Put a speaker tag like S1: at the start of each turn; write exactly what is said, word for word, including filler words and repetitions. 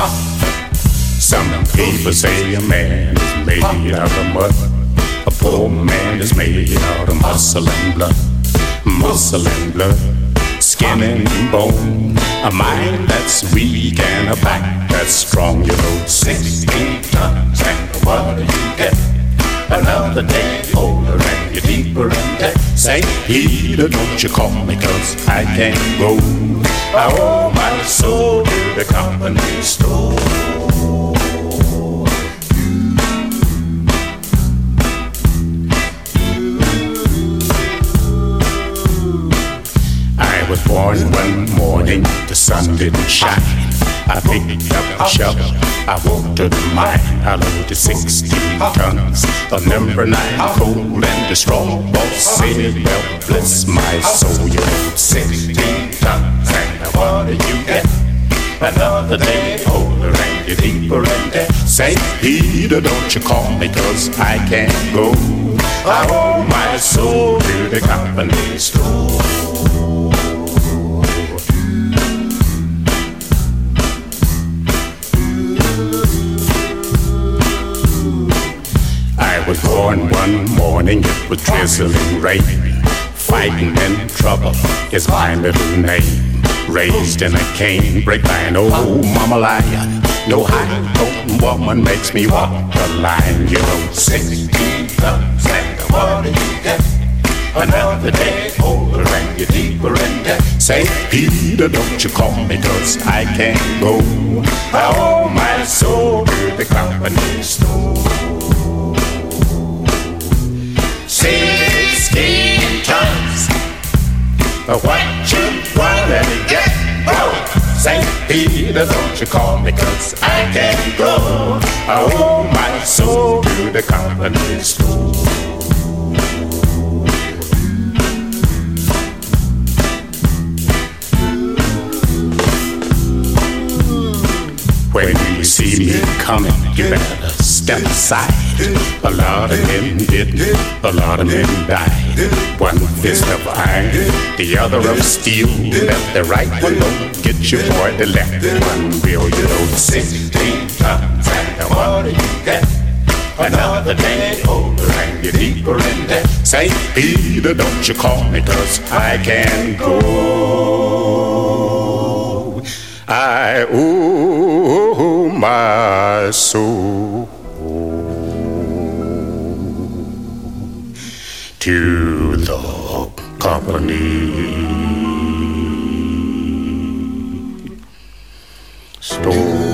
S1: Some people say a man is made out of mud. A poor man is made out of muscle and blood. Muscle and blood, skin and bone. A mind that's weak and a back that's strong. You know, sixteen tons and what do you get? Another day older and you're deeper in debt. Say, Peter, don't you call me, cause I can't go. I owe my soul to the company store. I was born one morning, the sun didn't shine. I picked up a shovel, I walked to the mine. I loaded sixteen tons of number nine coal, and the strong boss said, well, bless my soul, you load sixteen tons, and what do you get? Another day older and you're deeper in debt. Say, Peter, don't you call me, cause I can't go. I owe my soul to the company store. I was born one morning, it was drizzling rain. Fighting in trouble is my middle name. Raised in a canebrake by an old mama lion. No high-potent woman makes me walk the line. You know, sixteen tons and what do you get? Another day older and you're deeper in debt. Say, Peter, don't you call me, cause I can't go. I owe my soul to the company store. Sixteen tons of what you want to get. Oh, Saint Peter, don't you call me, cause I can't go. I owe my soul to the company store. When you see me coming, you better step aside. A lot of men did, a lot of men died. One fist of iron, the other of steel. Left the right one, don't get you boy, the left one will. You know, sixteen tons, and what do you get? Another day older and you're deeper in debt. Say, Peter, don't you call me, cause I can't go. I owe my soul to the company store.